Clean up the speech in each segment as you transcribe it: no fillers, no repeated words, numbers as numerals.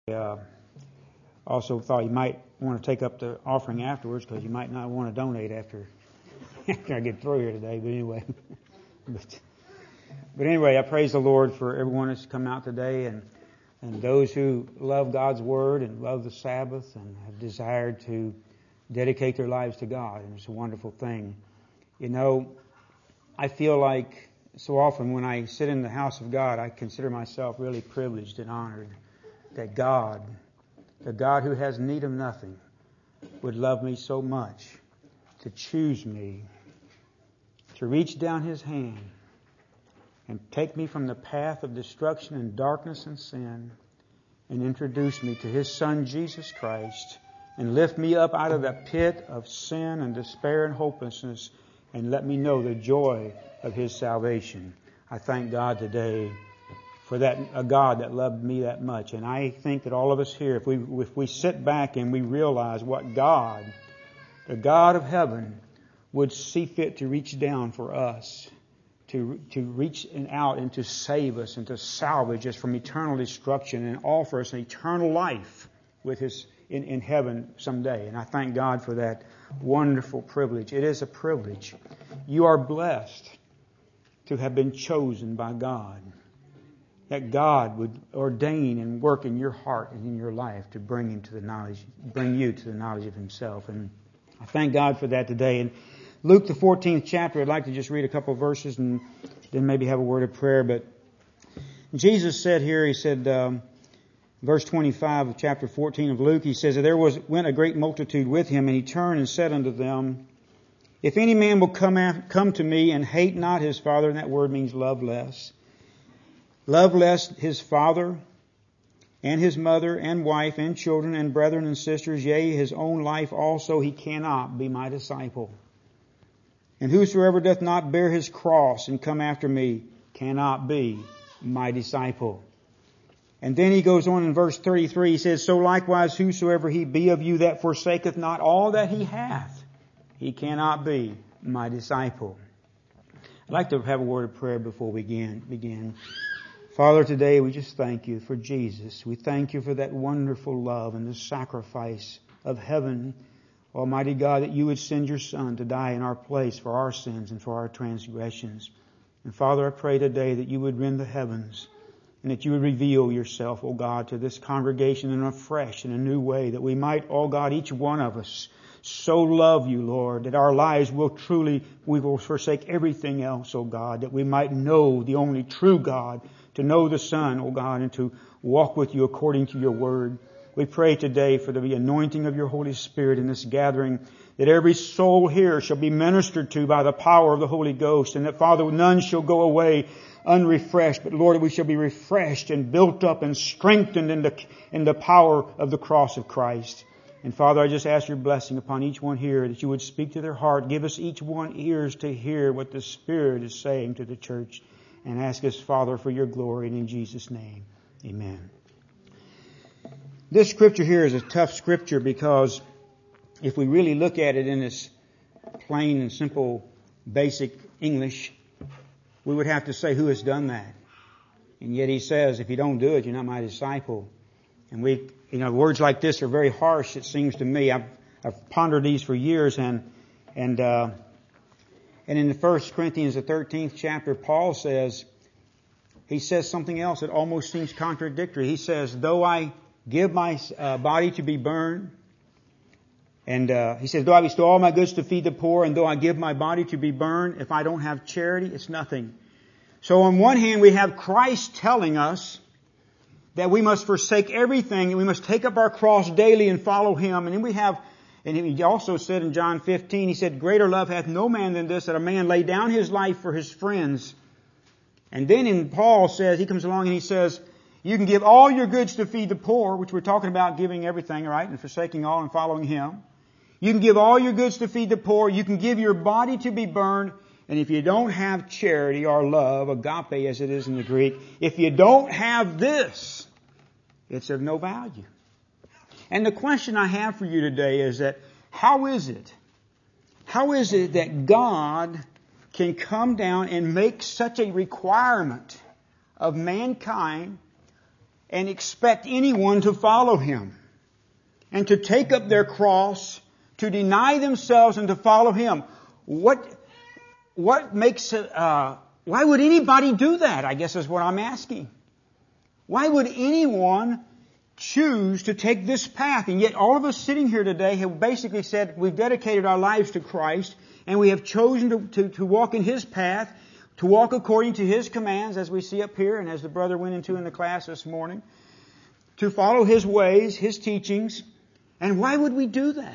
Uh, also thought you might want to take up the offering afterwards because you might not want to donate after I get through here today. But anyway, but anyway, I praise the Lord for everyone that's come out today and those who love God's Word and love the Sabbath and have desired to dedicate their lives to God. And it's a wonderful thing. You know, I feel like so often when I sit in the house of God, I consider myself really privileged and honored that God, the God who has need of nothing, would love me so much to choose me, to reach down His hand and take me from the path of destruction and darkness and sin and introduce me to His Son Jesus Christ and lift me up out of that pit of sin and despair and hopelessness and let me know the joy of His salvation. I thank God today for that, a God that loved me that much. And I think that all of us here, if we sit back and we realize what God, the God of heaven, would see fit to reach down for us, to reach out and to save us and to salvage us from eternal destruction and offer us an eternal life with His in heaven someday. And I thank God for that wonderful privilege. It is a privilege. You are blessed to have been chosen by God. That God would ordain and work in your heart and in your life to bring you to the knowledge of Himself. And I thank God for that today. And Luke the 14th chapter, I'd like to just read a couple of verses and then maybe have a word of prayer. But Jesus said here, He said, verse 25 of chapter 14 of Luke, He says, there went a great multitude with Him, and He turned and said unto them, if any man will come to me and hate not his father, and that word means love less his father and his mother and wife and children and brethren and sisters, yea, his own life also, he cannot be my disciple. And whosoever doth not bear his cross and come after me cannot be my disciple. And then he goes on in verse 33, he says, so likewise whosoever he be of you that forsaketh not all that he hath, he cannot be my disciple. I'd like to have a word of prayer before we begin. Father, today we just thank You for Jesus. We thank You for that wonderful love and the sacrifice of heaven. Almighty God, that You would send Your Son to die in our place for our sins and for our transgressions. And Father, I pray today that You would rend the heavens and that You would reveal Yourself, O God, to this congregation in a fresh and a new way, that we might, O God, each one of us so love You, Lord, that our lives we will forsake everything else, O God, that we might know the only true God, to know the Son, O God, and to walk with You according to Your word. We pray today for the anointing of Your Holy Spirit in this gathering, that every soul here shall be ministered to by the power of the Holy Ghost, and that, Father, none shall go away unrefreshed, but Lord, we shall be refreshed and built up and strengthened in the power of the cross of Christ. And Father, I just ask Your blessing upon each one here, that You would speak to their heart. Give us each one ears to hear what the Spirit is saying to the church. And ask us, Father, for Your glory, and in Jesus' name, amen. This scripture here is a tough scripture because if we really look at it in its plain and simple basic English, we would have to say, who has done that? And yet He says, if you don't do it, you're not my disciple. And words like this are very harsh, it seems to me. I've pondered these for years, and in the 1 Corinthians, the 13th chapter, Paul says, he says something else that almost seems contradictory. He says, though I give my body to be burned, and he says, though I bestow all my goods to feed the poor, and though I give my body to be burned, if I don't have charity, it's nothing. So on one hand, we have Christ telling us that we must forsake everything, and we must take up our cross daily and follow Him. And then we have, and He also said in John 15, He said, greater love hath no man than this, that a man lay down his life for his friends. And then in Paul says, he comes along and he says, you can give all your goods to feed the poor, which we're talking about giving everything, right, and forsaking all and following Him. You can give all your goods to feed the poor. You can give your body to be burned. And if you don't have charity or love, agape as it is in the Greek, if you don't have this, it's of no value. And the question I have for you today is that how is it that God can come down and make such a requirement of mankind and expect anyone to follow Him and to take up their cross, to deny themselves and to follow Him. What makes it, why would anybody do that, I guess is what I'm asking. Why would anyone choose to take this path? And yet all of us sitting here today have basically said we've dedicated our lives to Christ and we have chosen to walk in His path, to walk according to His commands as we see up here and as the brother went into in the class this morning, to follow His ways, His teachings. And why would we do that?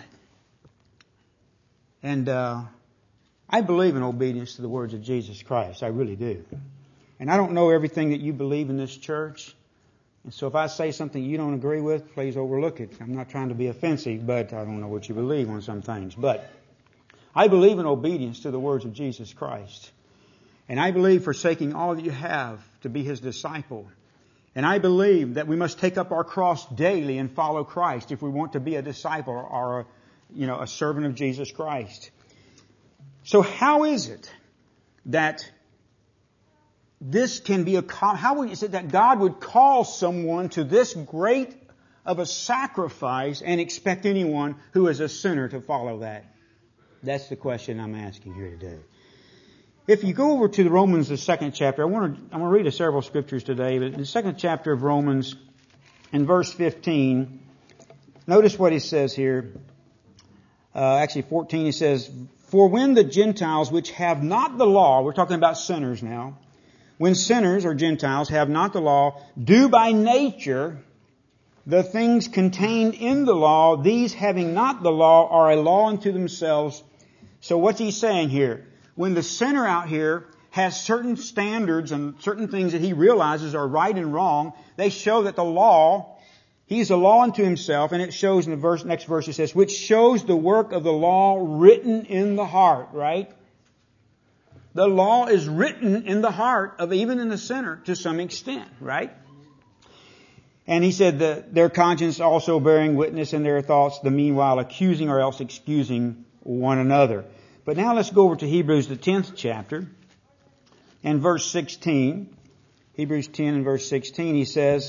And I believe in obedience to the words of Jesus Christ. I really do. And I don't know everything that you believe in this church. And so if I say something you don't agree with, please overlook it. I'm not trying to be offensive, but I don't know what you believe on some things. But I believe in obedience to the words of Jesus Christ. And I believe forsaking all that you have to be His disciple. And I believe that we must take up our cross daily and follow Christ if we want to be a disciple or a servant of Jesus Christ. So how is it that this can be how is it that God would call someone to this great of a sacrifice and expect anyone who is a sinner to follow that? That's the question I'm asking here today. If you go over to the Romans, the 2nd chapter, I'm going to read several scriptures today, but in the 2nd chapter of Romans, in verse 15, notice what he says here. Actually 14, he says, "For when the Gentiles which have not the law," we're talking about sinners now, "when sinners or Gentiles have not the law, do by nature the things contained in the law, these having not the law are a law unto themselves." So what's he saying here? When the sinner out here has certain standards and certain things that he realizes are right and wrong, they show that the law, he's a law unto himself, and it shows in the next verse it says, which shows the work of the law written in the heart, right? The law is written in the heart of even in the sinner to some extent, right? And he said that their conscience also bearing witness in their thoughts, the meanwhile accusing or else excusing one another. But now let's go over to Hebrews, the 10th chapter, and verse 16. Hebrews 10 and verse 16, he says,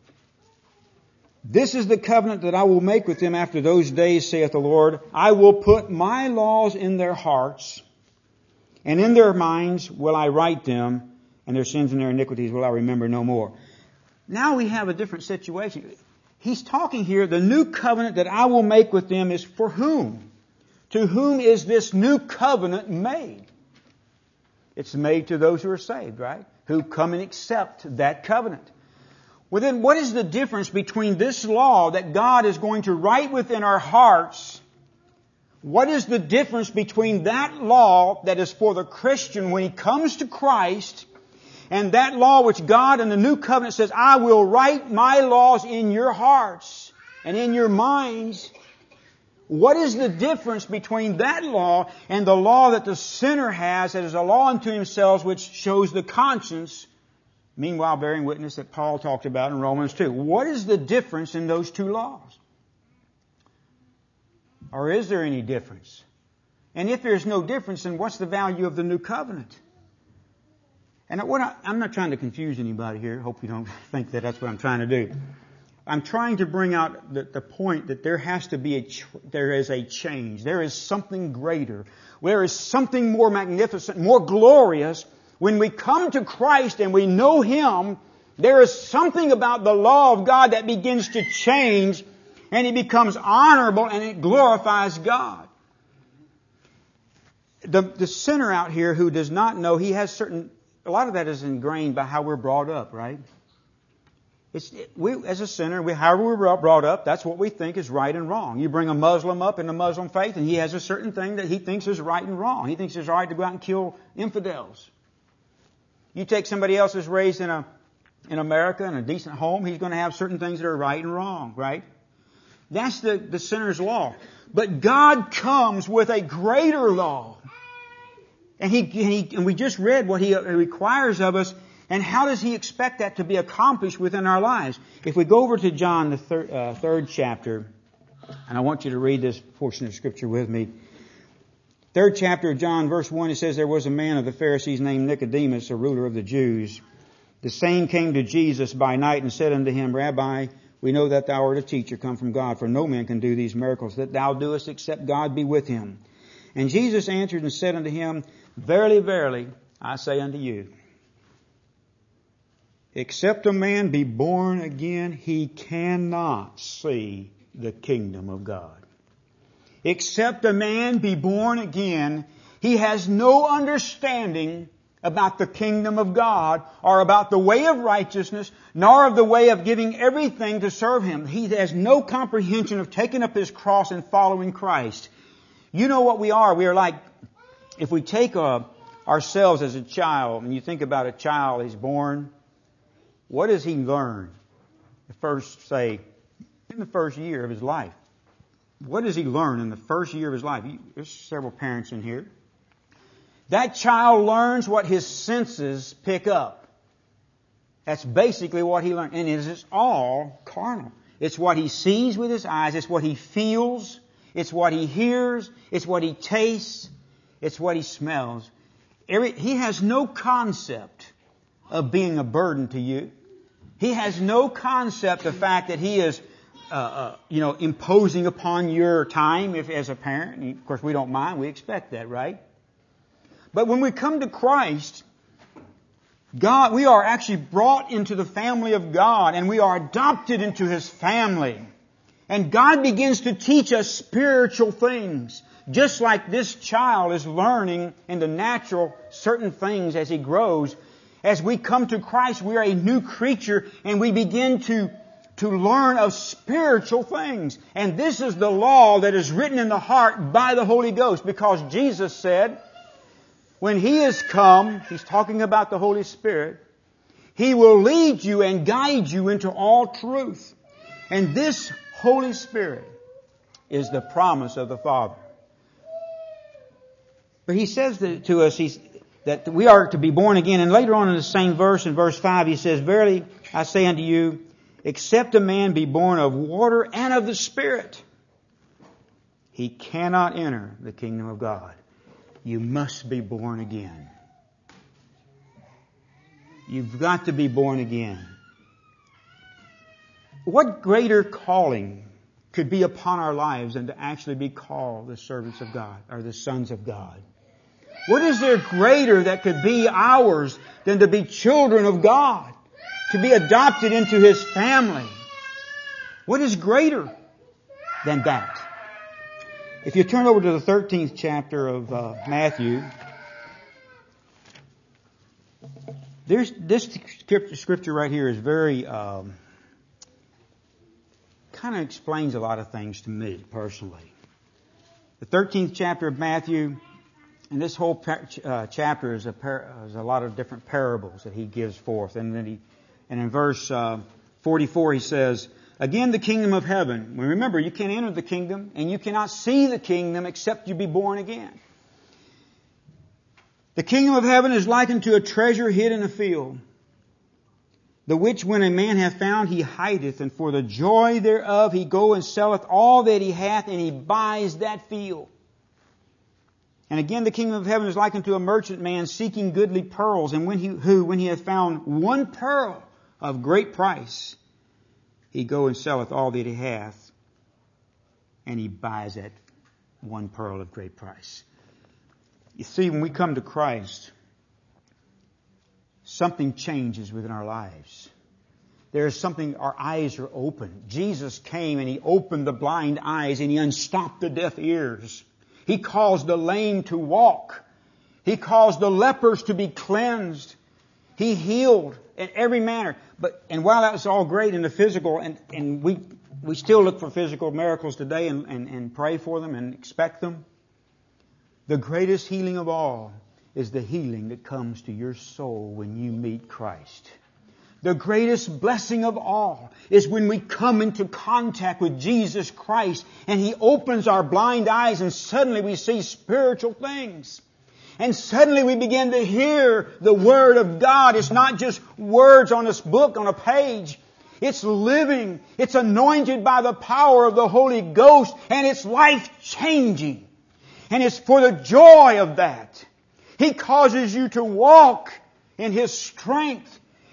"This is the covenant that I will make with them after those days, saith the Lord. I will put my laws in their hearts, and in their minds will I write them, and their sins and their iniquities will I remember no more." Now we have a different situation. He's talking here, the new covenant that I will make with them is for whom? To whom is this new covenant made? It's made to those who are saved, right? Who come and accept that covenant. Well then, what is the difference between this law that God is going to write within our hearts? What is the difference between that law that is for the Christian when he comes to Christ and that law which God in the new covenant says, I will write my laws in your hearts and in your minds? What is the difference between that law and the law that the sinner has that is a law unto himself which shows the conscience, meanwhile bearing witness that Paul talked about in Romans 2? What is the difference in those two laws? Or is there any difference? And if there's no difference, then what's the value of the new covenant? And I'm not trying to confuse anybody here. Hope you don't think that that's what I'm trying to do. I'm trying to bring out the point that there has to be there is a change. There is something greater. There is something more magnificent, more glorious. When we come to Christ and we know Him, there is something about the law of God that begins to change, and it becomes honorable and it glorifies God. The sinner out here who does not know, he has a lot of that is ingrained by how we're brought up, right? We, as a sinner, however we're brought up, that's what we think is right and wrong. You bring a Muslim up in the Muslim faith and he has a certain thing that he thinks is right and wrong. He thinks it's right to go out and kill infidels. You take somebody else who's raised in America in a decent home, he's going to have certain things that are right and wrong, right? That's the sinner's law. But God comes with a greater law. And we just read what He requires of us. And how does He expect that to be accomplished within our lives? If we go over to John, the third chapter, and I want you to read this portion of Scripture with me. 3rd chapter of John, verse 1, it says, there was a man of the Pharisees named Nicodemus, a ruler of the Jews. The same came to Jesus by night and said unto him, Rabbi, we know that thou art a teacher come from God, for no man can do these miracles that thou doest except God be with him. And Jesus answered and said unto him, Verily, verily, I say unto you, except a man be born again, he cannot see the kingdom of God. Except a man be born again, he has no understanding about the kingdom of God or about the way of righteousness, nor of the way of giving everything to serve Him. He has no comprehension of taking up his cross and following Christ. You know what we are. We are like, if we take ourselves as a child, and you think about a child, he's born, what does he learn? In the first year of his life. What does he learn in the first year of his life? There's several parents in here. That child learns what his senses pick up. That's basically what he learns. And it is all carnal. It's what he sees with his eyes. It's what he feels. It's what he hears. It's what he tastes. It's what he smells. He has no concept of being a burden to you. He has no concept of the fact that he is imposing upon your time as a parent. And of course, we don't mind. We expect that, right? But when we come to Christ, we are actually brought into the family of God, and we are adopted into His family. And God begins to teach us spiritual things, just like this child is learning in the natural certain things as he grows. As we come to Christ, we are a new creature, and we begin to learn of spiritual things. And this is the law that is written in the heart by the Holy Ghost, because Jesus said, when He is come, He's talking about the Holy Spirit, He will lead you and guide you into all truth. And this Holy Spirit is the promise of the Father. But He says to us that we are to be born again. And later on in the same verse, in verse 5, He says, Verily I say unto you, except a man be born of water and of the Spirit, he cannot enter the kingdom of God. You must be born again. You've got to be born again. What greater calling could be upon our lives than to actually be called the servants of God or the sons of God? What is there greater that could be ours than to be children of God? To be adopted into His family? What is greater than that? If you turn over to the 13th chapter of Matthew, this scripture right here is very, kind of explains a lot of things to me personally. The 13th chapter of Matthew, and this whole chapter is a lot of different parables that He gives forth. And in verse 44 He says, Again, the kingdom of heaven. Well, remember, you can't enter the kingdom and you cannot see the kingdom except you be born again. The kingdom of heaven is likened to a treasure hid in a field, the which when a man hath found, he hideth, and for the joy thereof he goeth and selleth all that he hath, and he buys that field. And again, the kingdom of heaven is likened to a merchant man seeking goodly pearls, and when he hath found one pearl of great price, he goeth and selleth all that he hath, and he buys that one pearl of great price. You see, when we come to Christ, something changes within our lives. There is something, our eyes are open. Jesus came and He opened the blind eyes and He unstopped the deaf ears. He caused the lame to walk. He caused the lepers to be cleansed. He healed in every manner. And while that was all great in the physical, and we still look for physical miracles today and pray for them and expect them, the greatest healing of all is the healing that comes to your soul when you meet Christ. The greatest blessing of all is when we come into contact with Jesus Christ and He opens our blind eyes and suddenly we see spiritual things. And suddenly we begin to hear the Word of God. It's not just words on this book, on a page. It's living. It's anointed by the power of the Holy Ghost, and it's life-changing. And it's for the joy of that. He causes you to walk in His strength.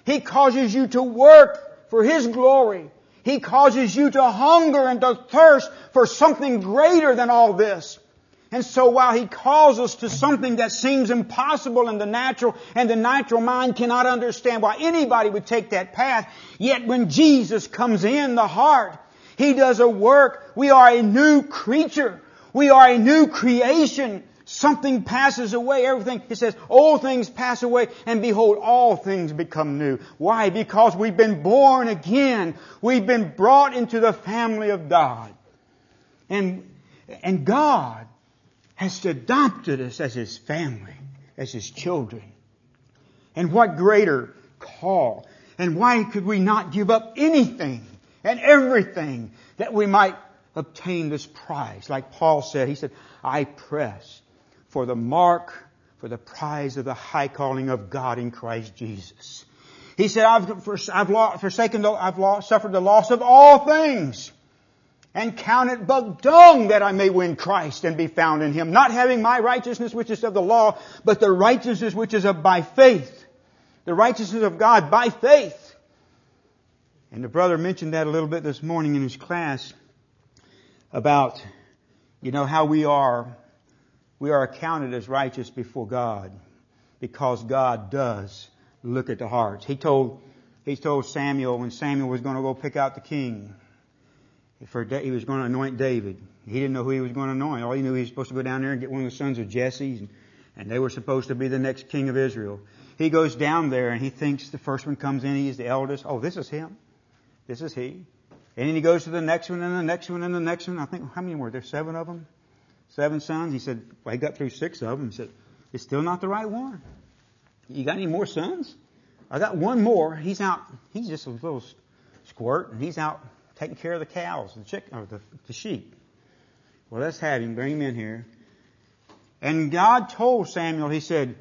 He causes you to work for His glory. He causes you to hunger and to thirst for something greater than all this. And so while He calls us to something that seems impossible in the natural, and the natural mind cannot understand why anybody would take that path, yet when Jesus comes in the heart, He does a work. We are a new creature. We are a new creation. Something passes away. Everything, He says, old things pass away, and behold, all things become new. Why? Because we've been born again. We've been brought into the family of God. And God has adopted us as His family, as His children. And what greater call? And why could we not give up anything and everything that we might obtain this prize? Like Paul said, he said, I press for the mark, for the prize of the high calling of God in Christ Jesus. He said, I've suffered the loss of all things, and count it but dung that I may win Christ and be found in Him, not having my righteousness which is of the law, but the righteousness which is of by faith. The righteousness of God by faith. And the brother mentioned that a little bit this morning in his class about, how we are accounted as righteous before God because God does look at the hearts. He told Samuel when Samuel was going to go pick out the king, he was going to anoint David. He didn't know who he was going to anoint. All he knew, he was supposed to go down there and get one of the sons of Jesse, and they were supposed to be the next king of Israel. He goes down there and he thinks the first one comes in, he's the eldest. Oh, this is him. This is he. And then he goes to the next one and the next one and the next one. I think, how many were there? 7 of them? 7 sons. He said, well, he got through 6 of them. He said, it's still not the right one. You got any more sons? I got one more. He's out. He's just a little squirt, and he's out taking care of the cows, the sheep. Well, let's have him. Bring him in here. And God told Samuel, He said,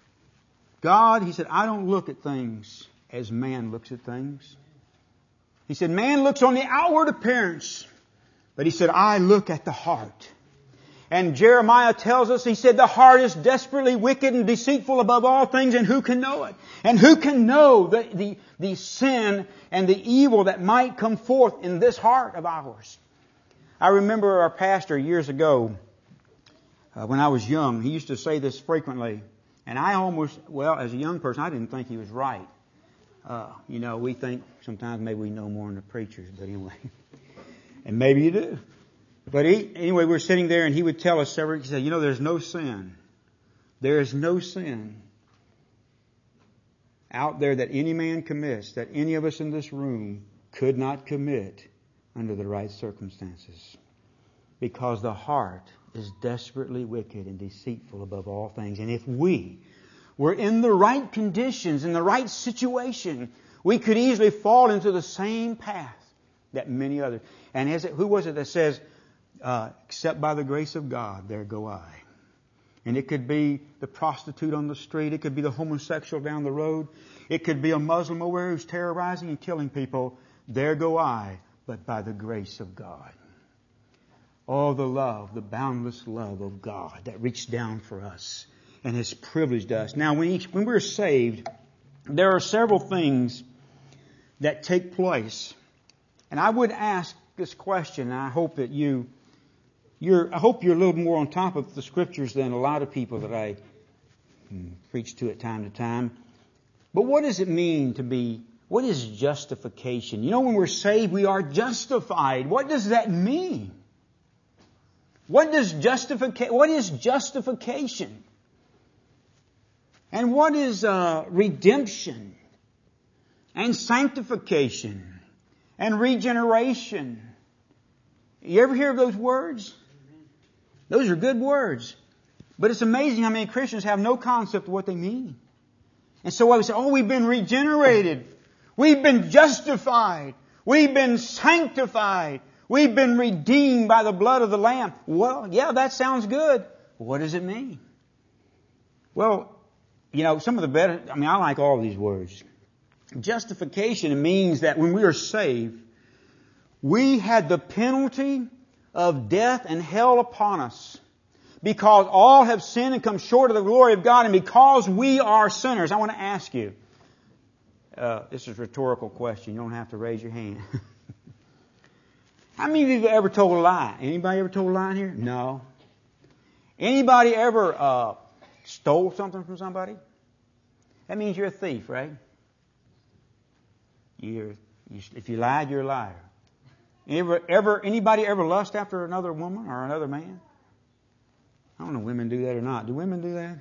I don't look at things as man looks at things. He said, man looks on the outward appearance. But He said, I look at the heart. And Jeremiah tells us, he said, the heart is desperately wicked and deceitful above all things, and who can know it? And who can know the sin and the evil that might come forth in this heart of ours? I remember our pastor years ago, when I was young, he used to say this frequently. And as a young person, I didn't think he was right. We think sometimes maybe we know more than the preachers, but anyway. And maybe you do. But anyway, we're sitting there and he would tell us he said, there's no sin. There is no sin out there that any man commits, that any of us in this room could not commit under the right circumstances. Because the heart is desperately wicked and deceitful above all things. And if we were in the right conditions, in the right situation, we could easily fall into the same path that many others. And who was it that says, except by the grace of God, there go I. And it could be the prostitute on the street. It could be the homosexual down the road. It could be a Muslim over there who's terrorizing and killing people. There go I, but by the grace of God. Oh, the love, the boundless love of God that reached down for us and has privileged us. Now, when we're saved, there are several things that take place. And I would ask this question, and I hope that you're a little more on top of the Scriptures than a lot of people that I preach to time. But what does it mean what is justification? When we're saved, we are justified. What does that mean? What is justification? And what is redemption? And sanctification? And regeneration? You ever hear of those words? Those are good words. But it's amazing how many Christians have no concept of what they mean. And so I would say, we've been regenerated. We've been justified. We've been sanctified. We've been redeemed by the blood of the Lamb. Well, yeah, that sounds good. What does it mean? Well, some of the better, I like all of these words. Justification means that when we are saved, we had the penalty of death and hell upon us. Because all have sinned and come short of the glory of God, and because we are sinners. I want to ask you, This is a rhetorical question. You don't have to raise your hand. How many of you have ever told a lie? Anybody ever told a lie in here? No. Anybody ever stole something from somebody? That means you're a thief, right? If you lied, you're a liar. Anybody ever lust after another woman or another man? I don't know if women do that or not. Do women do that?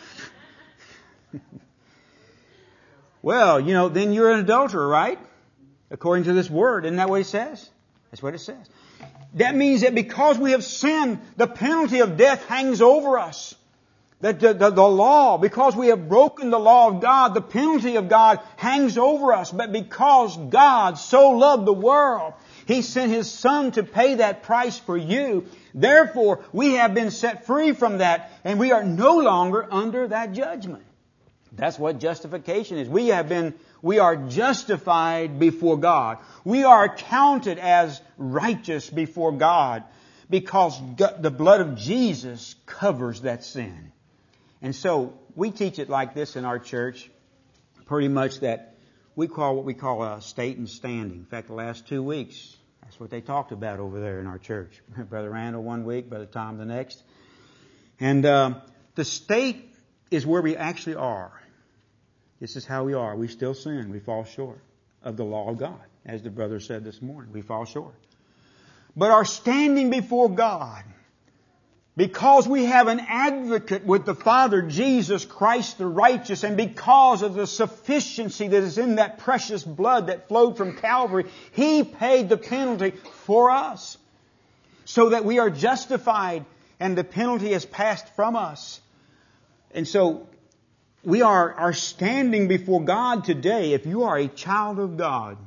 Well, then you're an adulterer, right? According to this word. Isn't that what it says? That's what it says. That means that because we have sinned, the penalty of death hangs over us. That the law, because we have broken the law of God, the penalty of God hangs over us. But because God so loved the world, He sent His Son to pay that price for you. Therefore, we have been set free from that, and we are no longer under that judgment. That's what justification is. We are justified before God. We are counted as righteous before God because the blood of Jesus covers that sin. And so we teach it like this in our church, pretty much that we call what we call a state and standing. In fact, the last 2 weeks, that's what they talked about over there in our church. Brother Randall 1 week, Brother Tom the next. And the state is where we actually are. This is how we are. We still sin. We fall short of the law of God. As the brother said this morning, we fall short. But our standing before God, because we have an advocate with the Father, Jesus Christ the righteous, and because of the sufficiency that is in that precious blood that flowed from Calvary, He paid the penalty for us so that we are justified and the penalty is passed from us. And so we are standing before God today. If you are a child of God,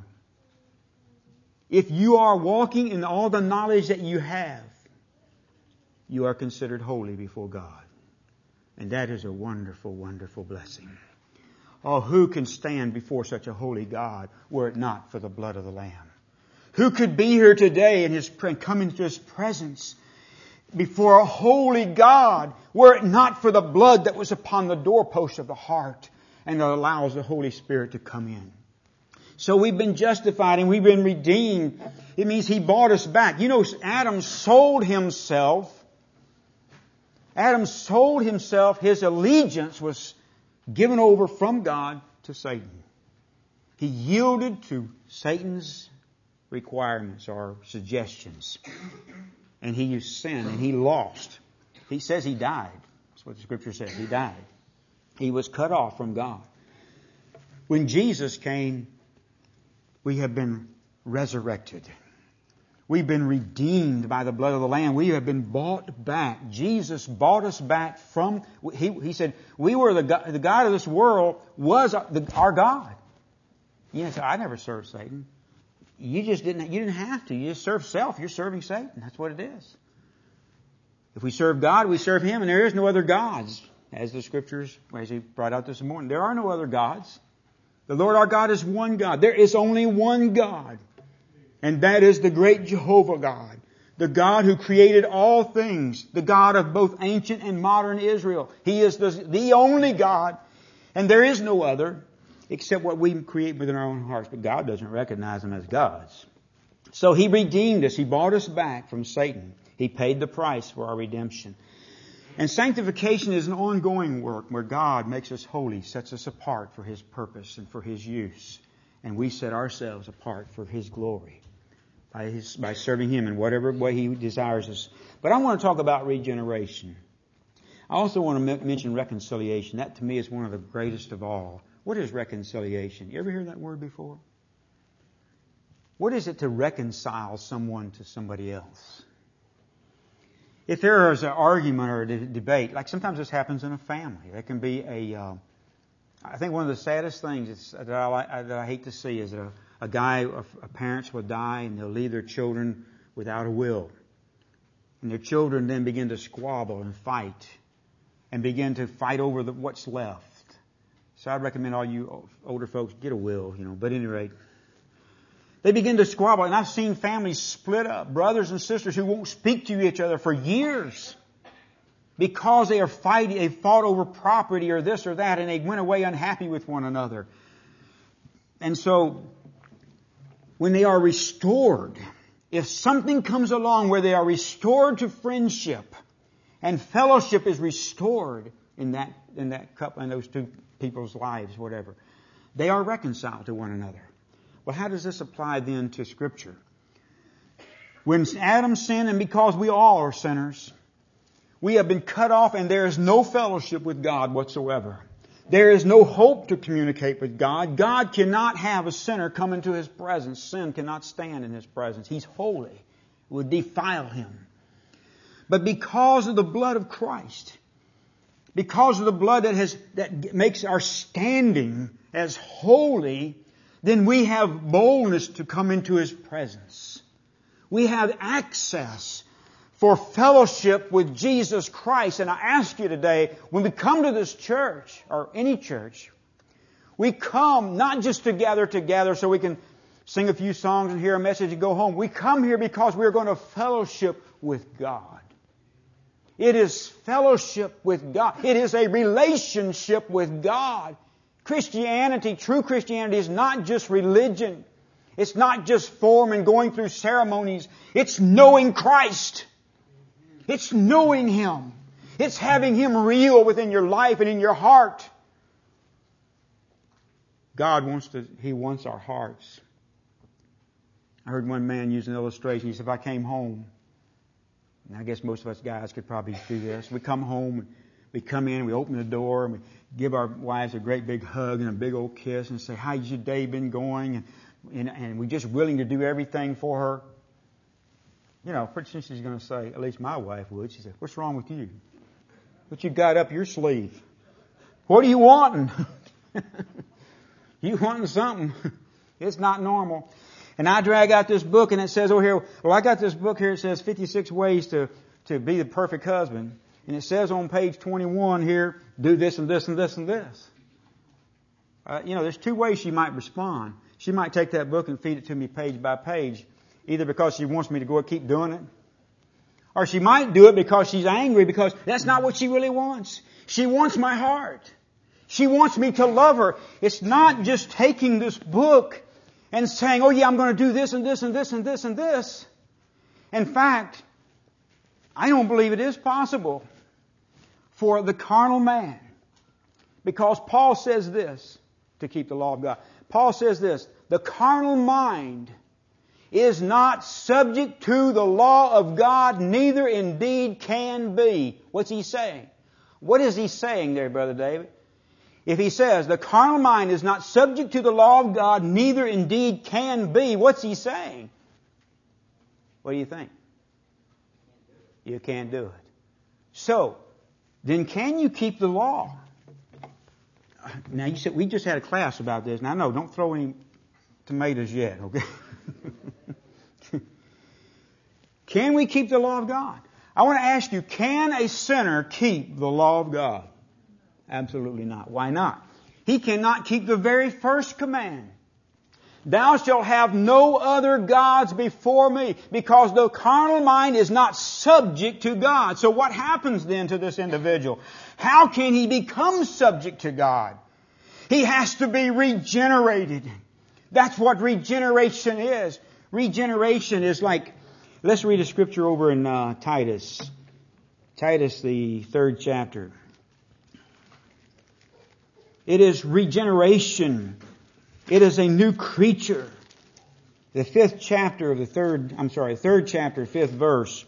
if you are walking in all the knowledge that you have, you are considered holy before God. And that is a wonderful, wonderful blessing. Oh, who can stand before such a holy God were it not for the blood of the Lamb? Who could be here today and come into His presence before a holy God were it not for the blood that was upon the doorpost of the heart and that allows the Holy Spirit to come in? So we've been justified and we've been redeemed. It means He bought us back. Adam sold himself. His allegiance was given over from God to Satan. He yielded to Satan's requirements or suggestions. And he used sin and he lost. He says he died. That's what the Scripture says. He died. He was cut off from God. When Jesus came, we have been resurrected. We've been redeemed by the blood of the Lamb. We have been bought back. Jesus bought us back from, He said, we were the God of this world was our God. You say, I never served Satan. You didn't have to. You just serve self. You're serving Satan. That's what it is. If we serve God, we serve Him, and there is no other gods. As the Scriptures, as He brought out this morning, there are no other gods. The Lord our God is one God. There is only one God. And that is the great Jehovah God. The God who created all things. The God of both ancient and modern Israel. He is the only God. And there is no other except what we create within our own hearts. But God doesn't recognize them as gods. So He redeemed us. He bought us back from Satan. He paid the price for our redemption. And sanctification is an ongoing work where God makes us holy, sets us apart for His purpose and for His use. And we set ourselves apart for His glory by serving Him in whatever way He desires us. But I want to talk about regeneration. I also want to mention reconciliation. That to me is one of the greatest of all. What is reconciliation? You ever heard that word before? What is it to reconcile someone to somebody else? If there is an argument or a debate, like sometimes this happens in a family, there can be I think one of the saddest things that I hate to see is that a parents will die and they'll leave their children without a will. And their children then begin to squabble and fight and begin to fight over what's left. So I'd recommend all you older folks get a will, But at any rate, they begin to squabble. And I've seen families split up, brothers and sisters who won't speak to each other for years because they are fighting. They fought over property or this or that, and they went away unhappy with one another. And so, when they are restored, if something comes along where they are restored to friendship and fellowship is restored in that couple, in those two people's lives, whatever, they are reconciled to one another. Well, how does this apply then to Scripture? When Adam sinned, and because we all are sinners, we have been cut off and there is no fellowship with God whatsoever. There is no hope to communicate with God. God cannot have a sinner come into His presence. Sin cannot stand in His presence. He's holy. It would defile Him. But because of the blood of Christ, because of the blood that makes our standing as holy, then we have boldness to come into His presence. We have access for fellowship with Jesus Christ. And I ask you today, when we come to this church, or any church, we come not just to gather together so we can sing a few songs and hear a message and go home. We come here because we're going to fellowship with God. It is fellowship with God. It is a relationship with God. Christianity, true Christianity, is not just religion. It's not just form and going through ceremonies. It's knowing Christ. It's knowing Him. It's having Him real within your life and in your heart. God He wants our hearts. I heard one man use an illustration. He said, if I came home, and I guess most of us guys could probably do this. We come home, and we come in, we open the door, and we give our wives a great big hug and a big old kiss and say, how's your day been going? And we're just willing to do everything for her. You know, pretty soon she's going to say, at least my wife would, she said, what's wrong with you? What you got up your sleeve? What are you wanting? You wanting something. It's not normal. And I drag out this book and it says over here, well, I got this book here, it says 56 ways to be the perfect husband. And it says on page 21 here, do this and this and this and this. There's two ways she might respond. She might take that book and feed it to me page by page, either because she wants me to go and keep doing it, or she might do it because she's angry because that's not what she really wants. She wants my heart. She wants me to love her. It's not just taking this book and saying, oh yeah, I'm going to do this and this and this and this and this. In fact, I don't believe it is possible for the carnal man, because Paul says this, to keep the law of God. Paul says this, the carnal mind is not subject to the law of God, neither indeed can be. What's he saying? What is he saying there, Brother David? If he says the carnal mind is not subject to the law of God, neither indeed can be, what's he saying? What do you think? You can't do it. So, then can you keep the law? Now you said, we just had a class about this. Now no, don't throw any tomatoes yet, okay? Can we keep the law of God? I want to ask you, can a sinner keep the law of God? Absolutely not. Why not? He cannot keep the very first command. Thou shalt have no other gods before me, because the carnal mind is not subject to God. So what happens then to this individual? How can he become subject to God? He has to be regenerated. That's what regeneration is. Regeneration is like, let's read a scripture over in Titus. Titus, the 3rd chapter. It is regeneration. It is a new creature. The 3rd chapter, 5th verse.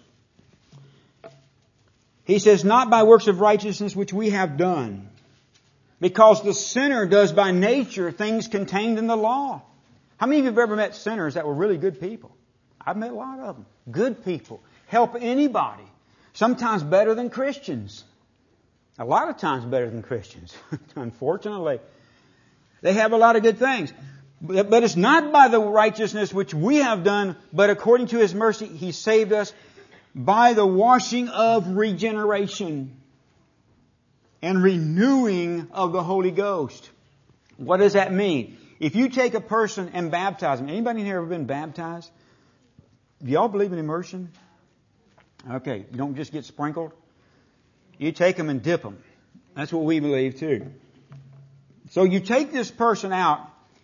He says, not by works of righteousness which we have done, because the sinner does by nature things contained in the law. How many of you have ever met sinners that were really good people? I've met a lot of them. Good people. Help anybody. Sometimes better than Christians. A lot of times better than Christians. Unfortunately. They have a lot of good things. But it's not by the righteousness which we have done, but according to His mercy, He saved us by the washing of regeneration and renewing of the Holy Ghost. What does that mean? If you take a person and baptize them, anybody in here ever been baptized? Do y'all believe in immersion? Okay, you don't just get sprinkled. You take them and dip them. That's what we believe too. So you take this person out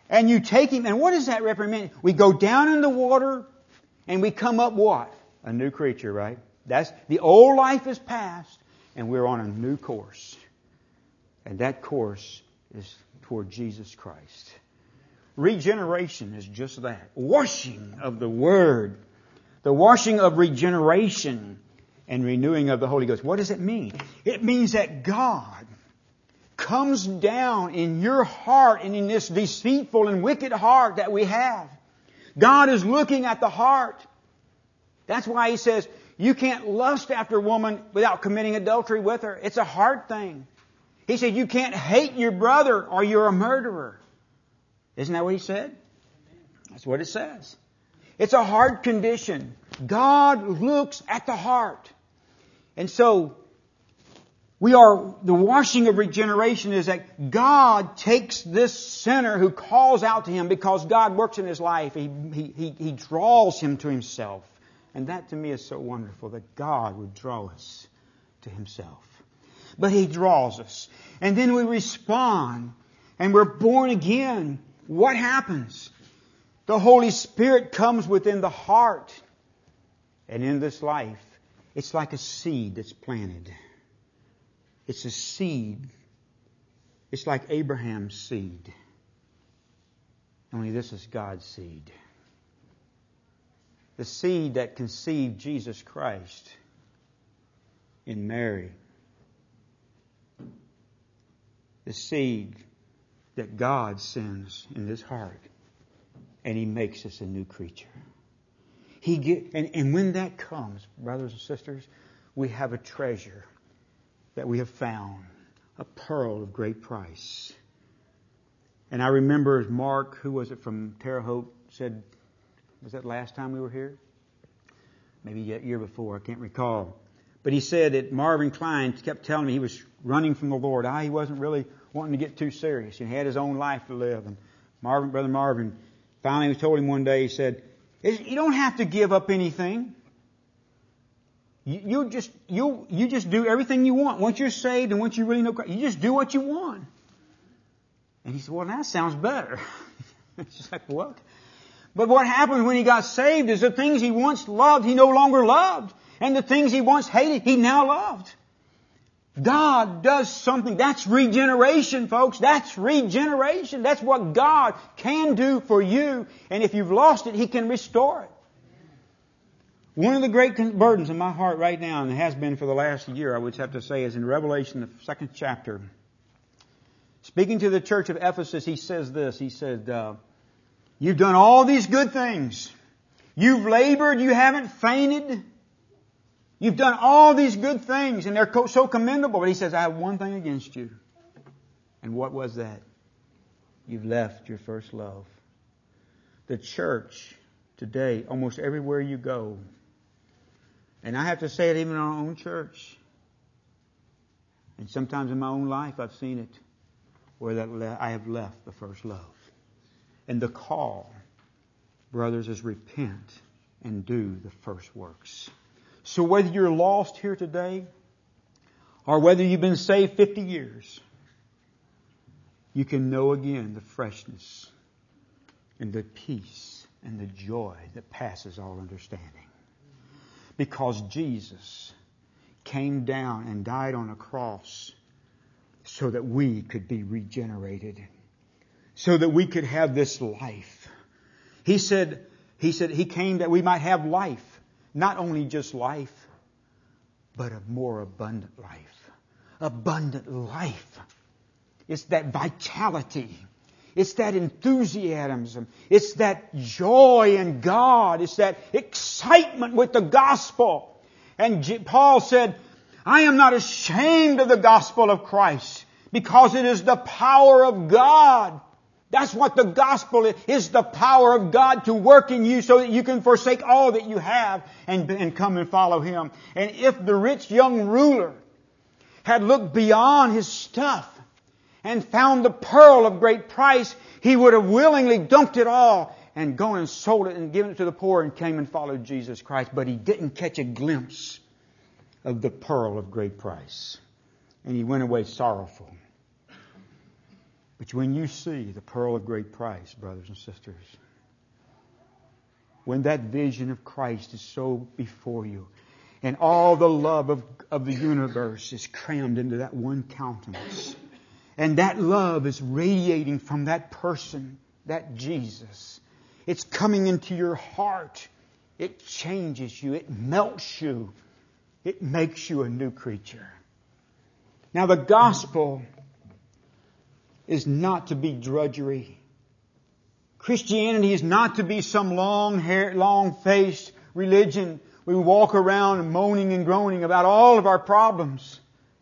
And you take Him, and what does that represent? We go down in the water, and we come up what? A new creature, right? That's the old life is past, and we're on a new course. And that course is toward Jesus Christ. Regeneration is just that. Washing of the Word. The washing of regeneration and renewing of the Holy Ghost. What does it mean? It means that God comes down in your heart and in this deceitful and wicked heart that we have. God is looking at the heart. That's why He says, you can't lust after a woman without committing adultery with her. It's a heart thing. He said, you can't hate your brother or you're a murderer. Isn't that what He said? That's what it says. It's a heart condition. God looks at the heart. And so, the washing of regeneration is that God takes this sinner who calls out to Him because God works in his life. He draws him to Himself. And that to me is so wonderful that God would draw us to Himself. But He draws us. And then we respond and we're born again. What happens? The Holy Spirit comes within the heart. And in this life, it's like a seed that's planted. It's a seed. It's like Abraham's seed. Only this is God's seed. The seed that conceived Jesus Christ in Mary. The seed that God sends in this heart. And He makes us a new creature. And when that comes, brothers and sisters, we have a treasure that we have found. A pearl of great price. And I remember as Mark, who was it from Terre Haute, said, was that last time we were here? Maybe a year before, I can't recall. But he said that Marvin Klein kept telling me he was running from the Lord. He wasn't really wanting to get too serious. He had his own life to live. And Brother Marvin finally told him one day, he said, you don't have to give up anything. You just do everything you want. Once you're saved and once you really know Christ, you just do what you want. And he said, well, that sounds better. It's just like, what? But what happened when he got saved is the things he once loved, he no longer loved. And the things he once hated, he now loved. God does something. That's regeneration, folks. That's regeneration. That's what God can do for you. And if you've lost it, He can restore it. One of the great burdens in my heart right now, and it has been for the last year, I would have to say, is in Revelation, the 2nd chapter. Speaking to the church of Ephesus, he says this. He said, you've done all these good things. You've labored. You haven't fainted. You've done all these good things, and they're so commendable. But he says, I have one thing against you. And what was that? You've left your first love. The church today, almost everywhere you go, and I have to say it even in our own church, and sometimes in my own life I've seen it, where I have left the first love. And the call, brothers, is repent and do the first works. So whether you're lost here today, or whether you've been saved 50 years, you can know again the freshness and the peace and the joy that passes all understanding. Because Jesus came down and died on a cross so that we could be regenerated, so that we could have this life. He said He came that we might have life. Not only just life, but a more abundant life. Abundant life. It's that vitality. It's that enthusiasm. It's that joy in God. It's that excitement with the gospel. And Paul said, I am not ashamed of the gospel of Christ, because it is the power of God. That's what the gospel is, the power of God to work in you so that you can forsake all that you have and come and follow Him. And if the rich young ruler had looked beyond his stuff and found the pearl of great price, he would have willingly dumped it all and gone and sold it and given it to the poor and came and followed Jesus Christ. But he didn't catch a glimpse of the pearl of great price. And he went away sorrowful. But when you see the pearl of great price, brothers and sisters, when that vision of Christ is so before you, and all the love of the universe is crammed into that one countenance, and that love is radiating from that person, that Jesus, it's coming into your heart. It changes you. It melts you. It makes you a new creature. Now the gospel is not to be drudgery. Christianity is not to be some long-faced religion. We walk around moaning and groaning about all of our problems.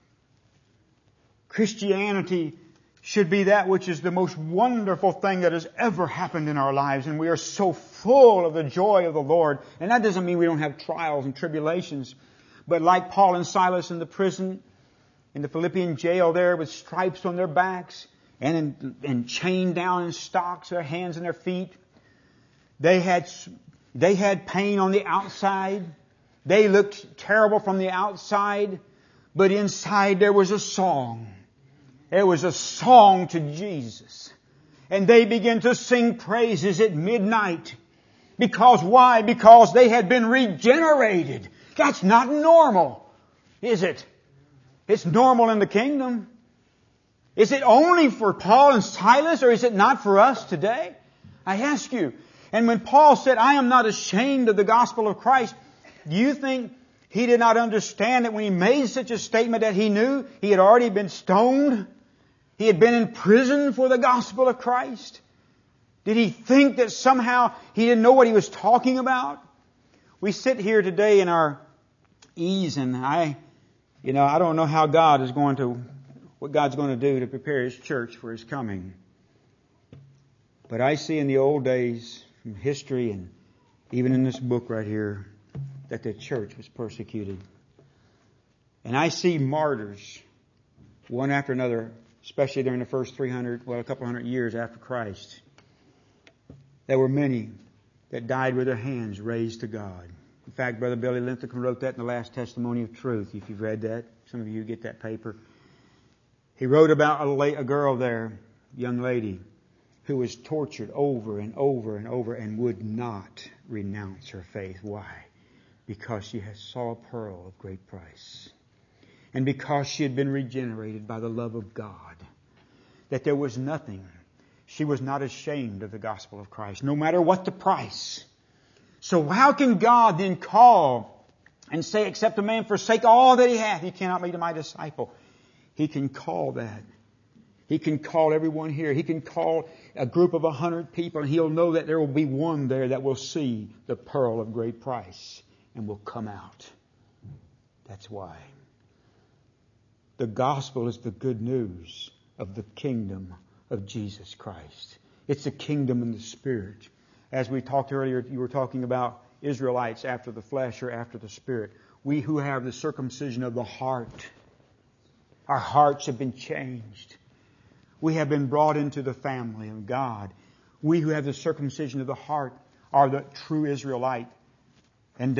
Christianity should be that which is the most wonderful thing that has ever happened in our lives. And we are so full of the joy of the Lord. And that doesn't mean we don't have trials and tribulations. But like Paul and Silas in the prison, in the Philippian jail there with stripes on their backs and chained down in stocks, their hands and their feet, they had pain on the outside. They looked terrible from the outside. But inside there was a song. It was a song to Jesus. And they began to sing praises at midnight. Because why? Because they had been regenerated. That's not normal, is it? It's normal in the kingdom. Is it only for Paul and Silas, or is it not for us today? I ask you. And when Paul said, I am not ashamed of the gospel of Christ, do you think he did not understand that when he made such a statement that he knew he had already been stoned? He had been in prison for the gospel of Christ? Did he think that somehow he didn't know what he was talking about? We sit here today in our ease, and I don't know how what God's going to do to prepare His church for His coming. But I see in the old days, from history and even in this book right here, that the church was persecuted. And I see martyrs, one after another, especially during the first a couple hundred years after Christ. There were many that died with their hands raised to God. In fact, Brother Billy Linthicum wrote that in the last Testimony of Truth, if you've read that. Some of you get that paper. He wrote about a girl there, young lady, who was tortured over and over and over and would not renounce her faith. Why? Because she saw a pearl of great price. And because she had been regenerated by the love of God, that there was nothing. She was not ashamed of the gospel of Christ, no matter what the price. So how can God then call and say, except a man forsake all that he hath, he cannot be my disciple? He can call that. He can call everyone here. He can call a group of 100 people, and He'll know that there will be one there that will see the pearl of great price and will come out. That's why. The gospel is the good news of the kingdom of Jesus Christ. It's a kingdom in the Spirit. As we talked earlier, you were talking about Israelites after the flesh or after the Spirit. We who have the circumcision of the heart, our hearts have been changed. We have been brought into the family of God. We who have the circumcision of the heart are the true Israelite. And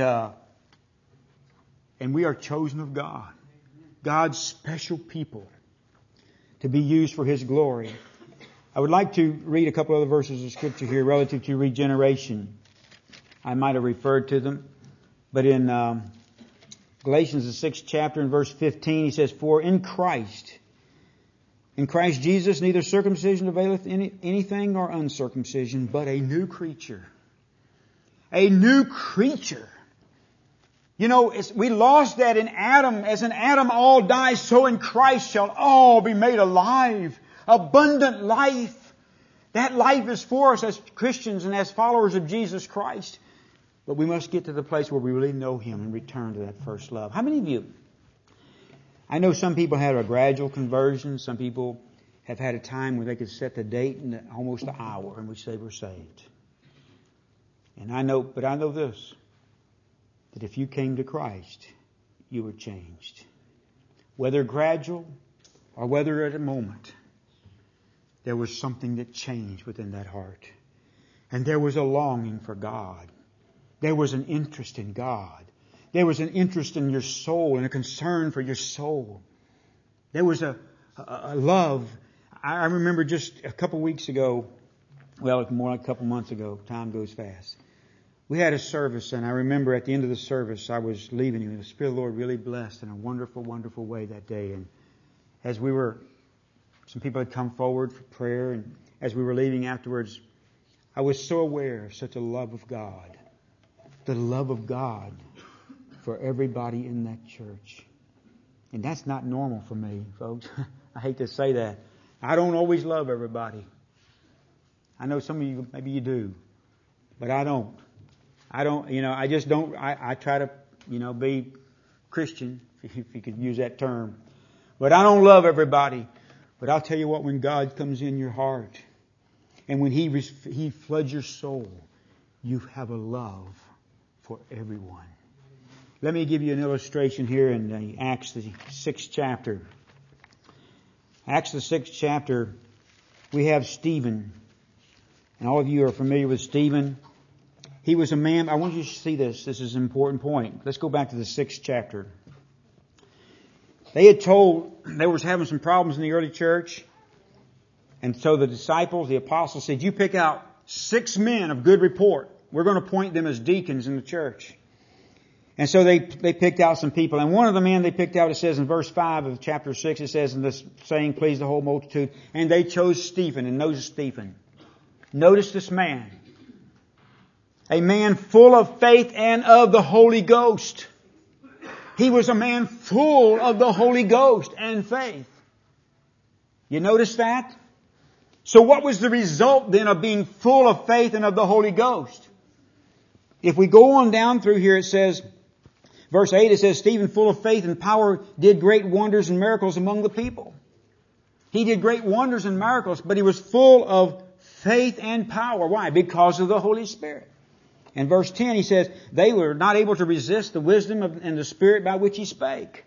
we are chosen of God. God's special people to be used for His glory. I would like to read a couple other verses of Scripture here relative to regeneration. I might have referred to them. But in Galatians, the 6th chapter, in verse 15, he says, For in Christ Jesus, neither circumcision availeth anything nor uncircumcision, but a new creature. A new creature. You know, we lost that in Adam. As in Adam all die, so in Christ shall all be made alive. Abundant life. That life is for us as Christians and as followers of Jesus Christ. But we must get to the place where we really know Him and return to that first love. How many of you? I know some people had a gradual conversion. Some people have had a time where they could set the date and almost the hour in which they were saved. And I know this, that if you came to Christ, you were changed. Whether gradual or whether at a moment, there was something that changed within that heart. And there was a longing for God. There was an interest in God. There was an interest in your soul and a concern for your soul. There was a love. I remember just a couple weeks ago, well, more like a couple months ago, time goes fast. We had a service, and I remember at the end of the service, I was leaving, and the Spirit of the Lord really blessed in a wonderful, wonderful way that day. And as some people had come forward for prayer, and as we were leaving afterwards, I was so aware of such a love of God. The love of God for everybody in that church. And that's not normal for me, folks. I hate to say that. I don't always love everybody. I know some of you, maybe you do. But I don't. I just don't. I try to, be Christian, if you could use that term. But I don't love everybody. But I'll tell you what, when God comes in your heart, and when He floods your soul, you have a love for everyone. Let me give you an illustration here in Acts, the 6th chapter. Acts, the 6th chapter, we have Stephen. And all of you are familiar with Stephen. He was a man. I want you to see this. This is an important point. Let's go back to the 6th chapter. They were having some problems in the early church. And so the disciples, the apostles said, you pick out 6 men of good report. We're going to appoint them as deacons in the church. And so they picked out some people. And one of the men they picked out, it says in verse 5 of chapter 6, it says, and this saying pleased the whole multitude. And they chose Stephen. And notice Stephen. Notice this man. A man full of faith and of the Holy Ghost. He was a man full of the Holy Ghost and faith. You notice that? So what was the result then of being full of faith and of the Holy Ghost? If we go on down through here, it says, verse 8, it says, Stephen, full of faith and power, did great wonders and miracles among the people. He did great wonders and miracles, but he was full of faith and power. Why? Because of the Holy Spirit. In verse 10, he says, they were not able to resist the wisdom and the Spirit by which he spake.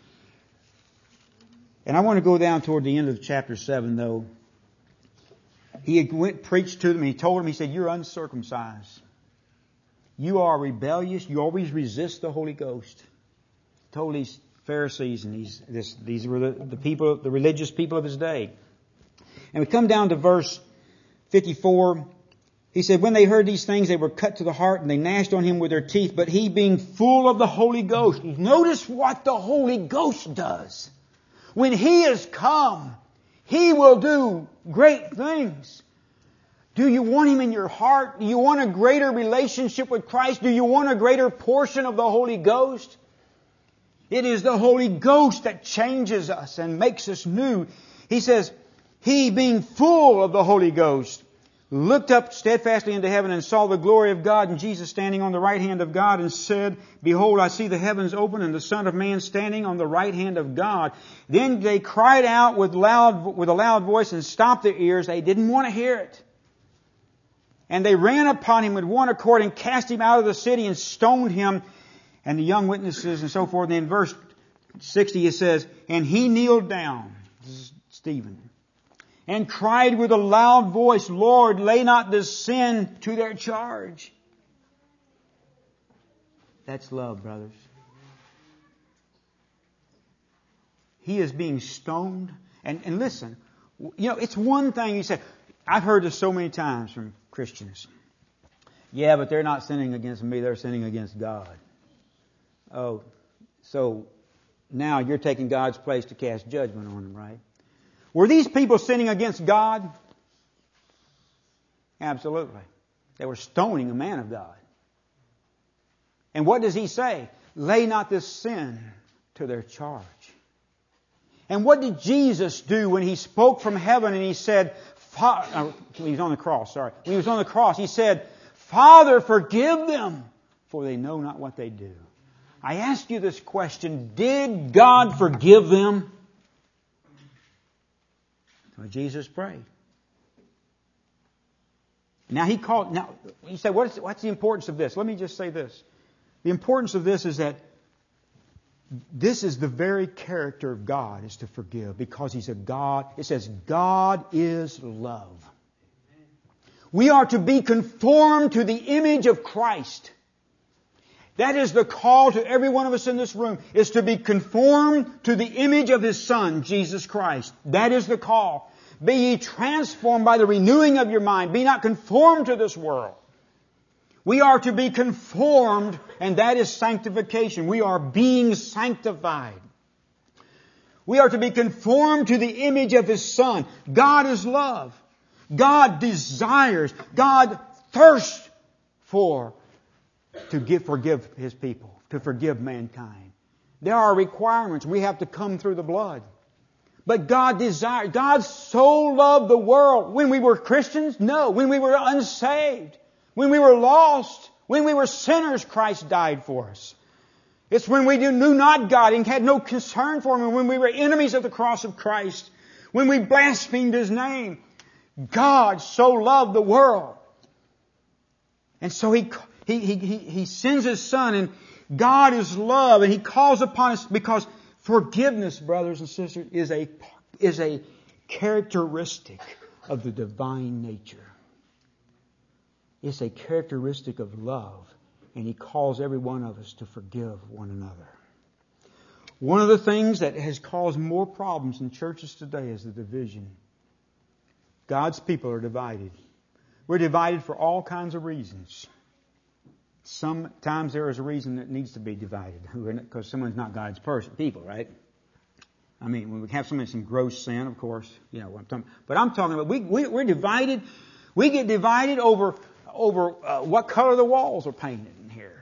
And I want to go down toward the end of chapter 7, though. He preached to them. He told them, he said, you're uncircumcised. You are rebellious. You always resist the Holy Ghost. He told these Pharisees and these were the people, the religious people of his day. And we come down to verse 54. He said, when they heard these things, they were cut to the heart and they gnashed on him with their teeth. But he being full of the Holy Ghost. Notice what the Holy Ghost does. When He has come, He will do great things. Do you want Him in your heart? Do you want a greater relationship with Christ? Do you want a greater portion of the Holy Ghost? It is the Holy Ghost that changes us and makes us new. He says, He being full of the Holy Ghost looked up steadfastly into heaven and saw the glory of God and Jesus standing on the right hand of God and said, behold, I see the heavens open and the Son of Man standing on the right hand of God. Then they cried out with a loud voice and stopped their ears. They didn't want to hear it. And they ran upon him with one accord and cast him out of the city and stoned him. And the young witnesses and so forth. And in verse 60 it says, and he kneeled down, this is Stephen, and cried with a loud voice, Lord, lay not this sin to their charge. That's love, brothers. He is being stoned. And listen, it's one thing you say. I've heard this so many times from Christians. Yeah, but they're not sinning against me, they're sinning against God. Oh, so now you're taking God's place to cast judgment on them, right? Were these people sinning against God? Absolutely. They were stoning a man of God. And what does He say? Lay not this sin to their charge. And what did Jesus do when He spoke from heaven and He said, when He was on the cross, When He was on the cross, He said, Father, forgive them, for they know not what they do. I ask you this question, did God forgive them? Jesus prayed. Now you say, what's the importance of this? Let me just say this. The importance of this is that this is the very character of God, is to forgive, because He's a God. It says God is love. We are to be conformed to the image of Christ. That is the call to every one of us in this room, is to be conformed to the image of His Son, Jesus Christ. That is the call. Be ye transformed by the renewing of your mind. Be not conformed to this world. We are to be conformed, and that is sanctification. We are being sanctified. We are to be conformed to the image of His Son. God is love. God desires, God thirsts to forgive His people, to forgive mankind. There are requirements. We have to come through the blood. But God so loved the world. When we were Christians? No. When we were unsaved. When we were lost. When we were sinners, Christ died for us. It's when we knew not God and had no concern for Him, and when we were enemies of the cross of Christ, when we blasphemed His name. God so loved the world. And so He sends His Son, and God is love, and He calls upon us because forgiveness, brothers and sisters, is a characteristic of the divine nature. It's a characteristic of love. And He calls every one of us to forgive one another. One of the things that has caused more problems in churches today is the division. God's people are divided. We're divided for all kinds of reasons. Sometimes there is a reason that needs to be divided. Because someone's not God's people, right? I mean, when we have somebody in some gross sin, of course, you know what I'm talking about. But I'm talking about, we're divided. We get divided over what color the walls are painted in here.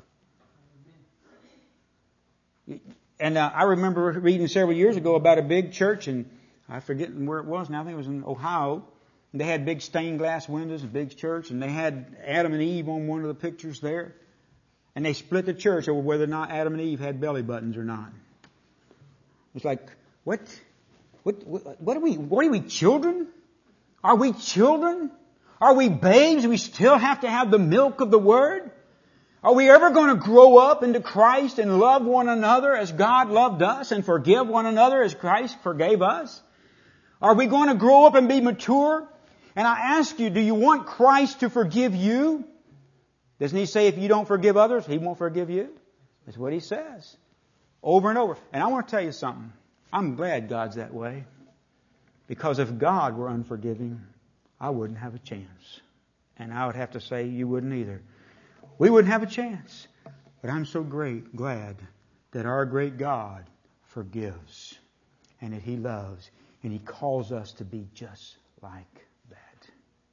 And I remember reading several years ago about a big church, and I forget where it was now. I think it was in Ohio. And they had big stained glass windows, a big church, and they had Adam and Eve on one of the pictures there. And they split the church over whether or not Adam and Eve had belly buttons or not. It's like, what are we, children? Are we children? Are we babes? We still have to have the milk of the Word? Are we ever going to grow up into Christ and love one another as God loved us and forgive one another as Christ forgave us? Are we going to grow up and be mature? And I ask you, do you want Christ to forgive you? Doesn't He say if you don't forgive others, He won't forgive you? That's what He says. Over and over. And I want to tell you something. I'm glad God's that way. Because if God were unforgiving, I wouldn't have a chance. And I would have to say you wouldn't either. We wouldn't have a chance. But I'm so glad that our great God forgives. And that He loves. And He calls us to be just like that.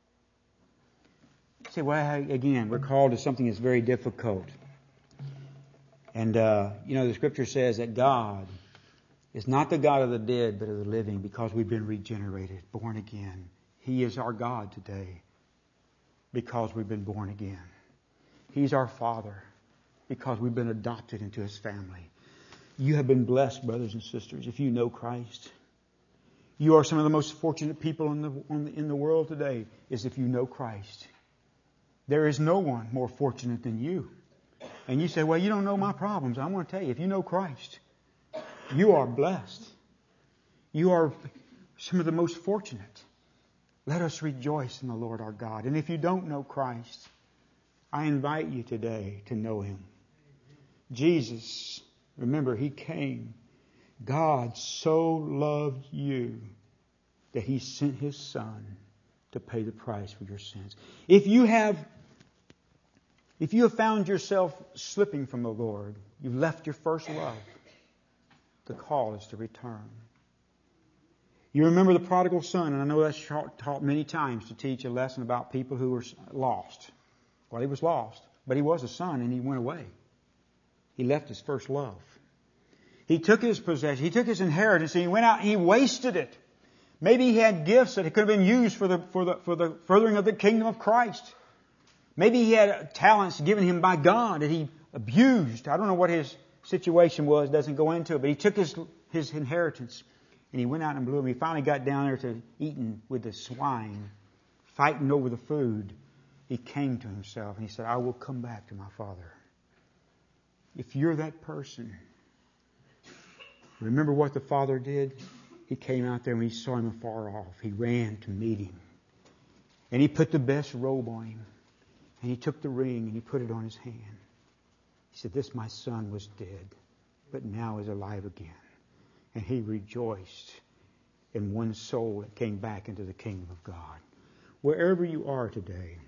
See, well, again, we're called to something that's very difficult. And, the Scripture says that God is not the God of the dead, but of the living, because we've been regenerated, born again. He is our God today because we've been born again. He's our Father because we've been adopted into His family. You have been blessed, brothers and sisters, if you know Christ. You are some of the most fortunate people in the world today, is if you know Christ. There is no one more fortunate than you. And you say, well, you don't know my problems. I want to tell you, if you know Christ, you are blessed. You are some of the most fortunate. Let us rejoice in the Lord our God. And if you don't know Christ, I invite you today to know Him. Jesus, remember, He came. God so loved you that He sent His Son to pay the price for your sins. If you have found yourself slipping from the Lord, you've left your first love, the call is to return. You remember the prodigal son, and I know that's taught many times to teach a lesson about people who were lost. Well, he was lost, but he was a son and he went away. He left his first love. He took his possession, he took his inheritance, and he went out and he wasted it. Maybe he had gifts that could have been used for the furthering of the kingdom of Christ. Maybe he had talents given him by God that he abused. I don't know what his situation was, doesn't go into it, but he took his inheritance and he went out and blew them. He finally got down there to eating with the swine, fighting over the food. He came to himself and he said, I will come back to my Father. If you're that person, remember what the Father did? He came out there and he saw him afar off. He ran to meet him. And he put the best robe on him. And he took the ring and he put it on his hand. He said, this my son was dead, but now is alive again. And he rejoiced. and one soul that came back into the kingdom of God. Wherever you are today,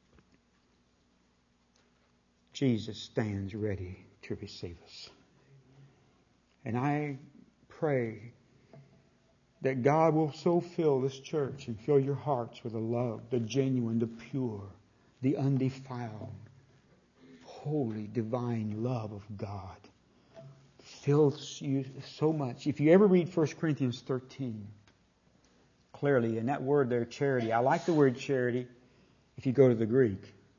Jesus stands ready to receive us. And I pray that God will so fill this church and fill your hearts with the love, the genuine, the pure, the undefiled, holy, divine love of God. Fills you so much. If you ever read 1 Corinthians 13, clearly, and that word there, charity, I like the word charity if you go to the Greek.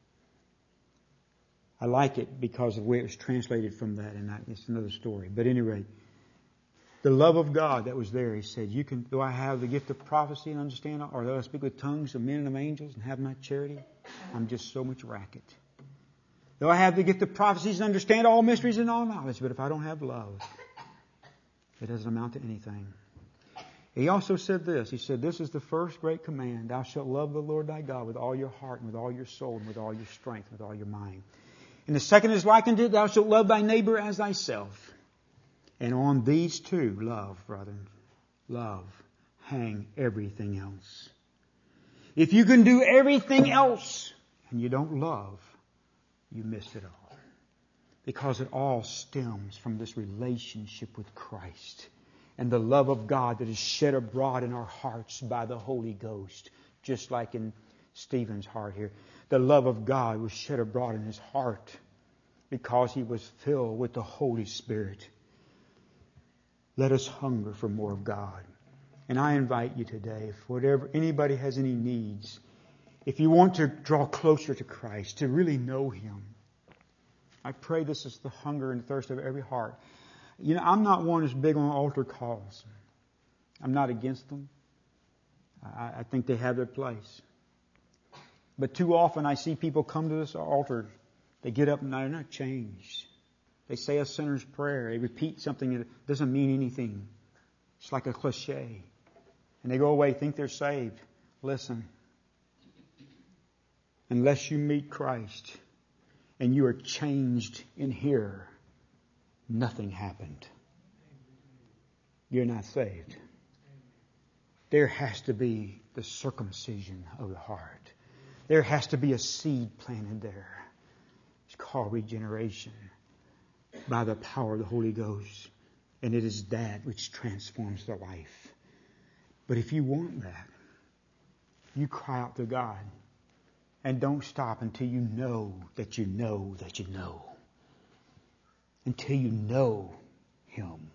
I like it because of the way it was translated from that, and it's another story. But anyway, the love of God that was there, he said, do I have the gift of prophecy and understand, or do I speak with tongues of men and of angels and have not charity? I'm just so much racket. Though I have the gift of prophecies and understand all mysteries and all knowledge, but if I don't have love, it doesn't amount to anything. He also said this. He said, this is the first great command. Thou shalt love the Lord thy God with all your heart and with all your soul and with all your strength and with all your mind. And the second is likened to it, thou shalt love thy neighbor as thyself. And on these two, love, brethren, love, hang everything else. If you can do everything else and you don't love, you missed it all. Because it all stems from this relationship with Christ and the love of God that is shed abroad in our hearts by the Holy Ghost. Just like in Stephen's heart here. The love of God was shed abroad in his heart because he was filled with the Holy Spirit. Let us hunger for more of God. And I invite you today, if anybody has any needs, if you want to draw closer to Christ, to really know Him, I pray this is the hunger and thirst of every heart. You know, I'm not one who's big on altar calls. I'm not against them. I think they have their place. But too often I see people come to this altar, they get up and they're not changed. They say a sinner's prayer. They repeat something that doesn't mean anything. It's like a cliche. And they go away, think they're saved. Listen. Unless you meet Christ and you are changed in here, nothing happened. You're not saved. There has to be the circumcision of the heart. There has to be a seed planted there. It's called regeneration by the power of the Holy Ghost. And it is that which transforms the life. But if you want that, you cry out to God. And don't stop until you know that you know that you know. Until you know Him.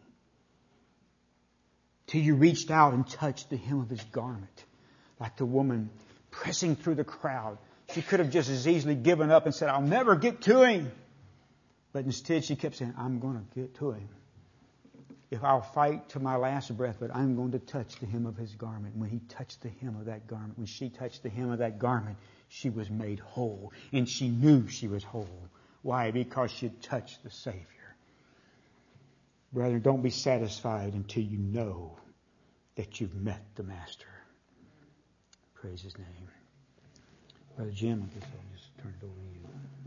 Till you reached out and touched the hem of His garment. Like the woman pressing through the crowd. She could have just as easily given up and said, I'll never get to Him. But instead she kept saying, I'm going to get to Him. If I'll fight to my last breath, but I'm going to touch the hem of His garment. When He touched the hem of that garment, when she touched the hem of that garment, she was made whole. And she knew she was whole. Why? Because she had touched the Savior. Brethren, don't be satisfied until you know that you've met the Master. Praise His name. Brother Jim, I guess I'll just turn it over to you.